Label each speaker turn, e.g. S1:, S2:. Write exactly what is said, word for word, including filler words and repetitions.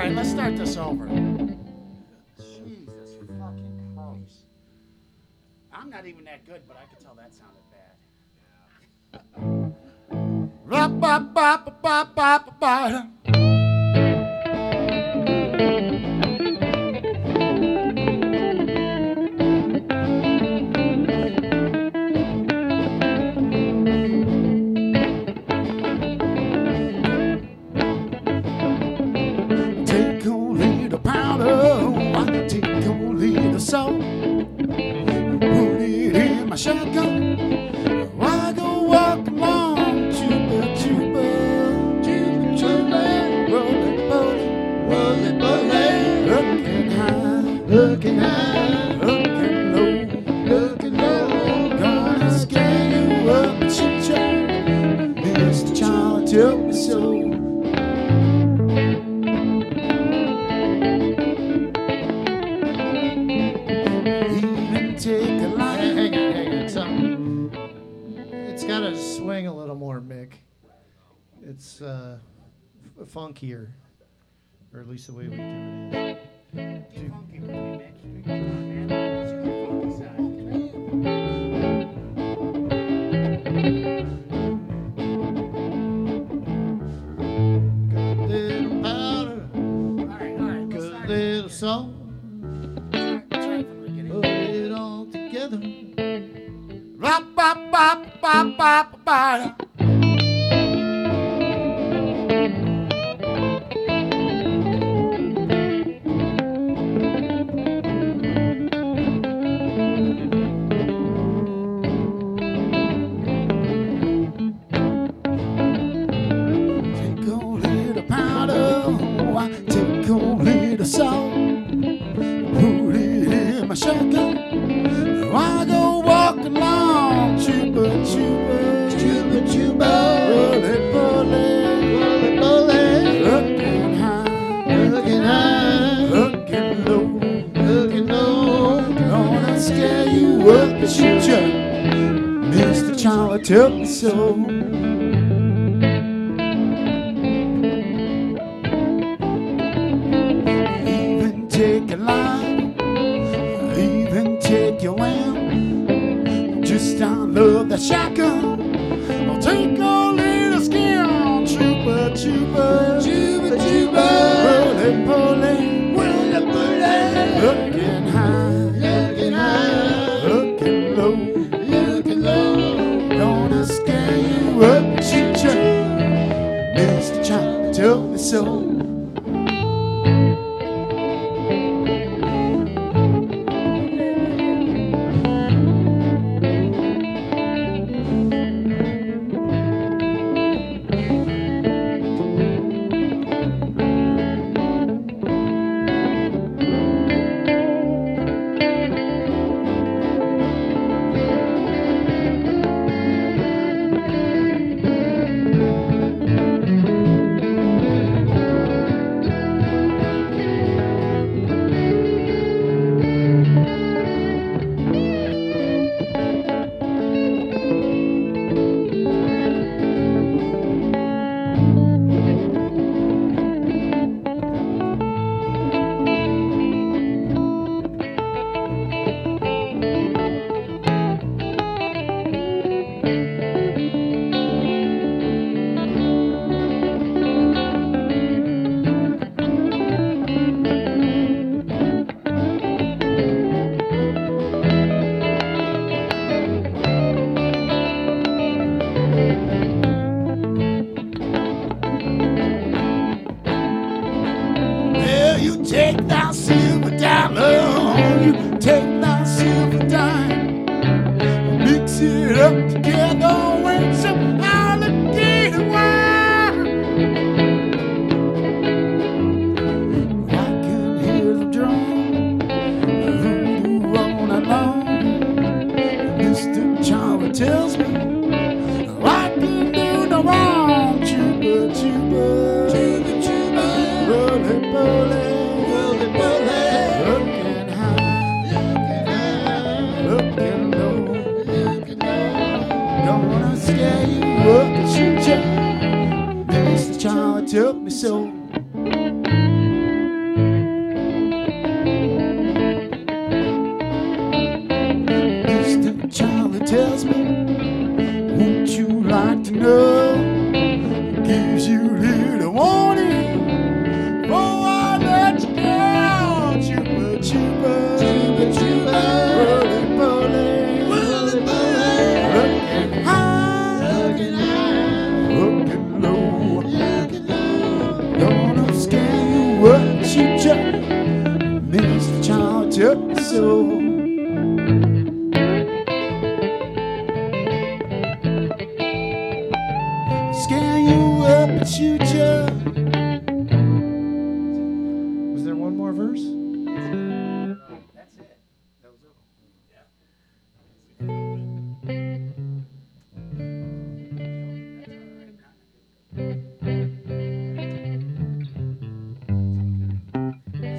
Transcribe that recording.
S1: right, let's start this over. Jesus fucking Christ. I'm not even that good, but I could tell that sounded bad. Ba-ba-ba-ba-ba-ba-ba. Take a little powder, take a little salt, put it in my shotgun. I go walk along, chuba chuba, chuba chuba, roll it, roll it, roll it, roll it. Looking high, looking high, looking low, looking low. Gonna scare you up and shoot you. Mister Charlie took me so. Take a line.
S2: Hang on, hang on. Something. It's got to swing a little more, Mick. It's uh, f- funkier, or at least the way we do it is.
S1: Get funky with me, Mick. Come on, man. Let's go funky side.
S2: Good little powder,
S1: All right, all right. Let's
S2: good
S1: start.
S2: little salt,
S1: Let's try from the beginning.
S2: put it all together.
S1: Ba-ba-ba-ba-ba-ba. Take a little powder, take a little salt, put it in my shotgun. I go walk along, chuba chuba, chuba chuba, roll it, roll it, roll it, roll it. Looking high,
S2: Looking high,
S1: looking low,
S2: looking low.
S1: gonna scare you up and shoot you. Mister Charlie took me so. Even take a line, even take your lamb. Just I love that shotgun. I'll take a little skin, chuba chuba, chuba chuba, roll it, pull it, roll it, pull it. Looking high,
S2: Looking high,
S1: looking low,
S2: looking low.
S1: gonna scare you up and shoot you. Mister Charlie told me so. Well, you take that silver dollar, you take that silver dime, mix it up together with some alligator wine. I can hear the drum, voodoo all night long. Mister Charlie tells me I can do no wrong. Chuba chuba, chuba chuba, roll it, roll it, roll it, roll it. Looking high, looking high, looking low, looking low. Gonna scare you up and shoot you. Mister Charlie took me so. gives you little warning.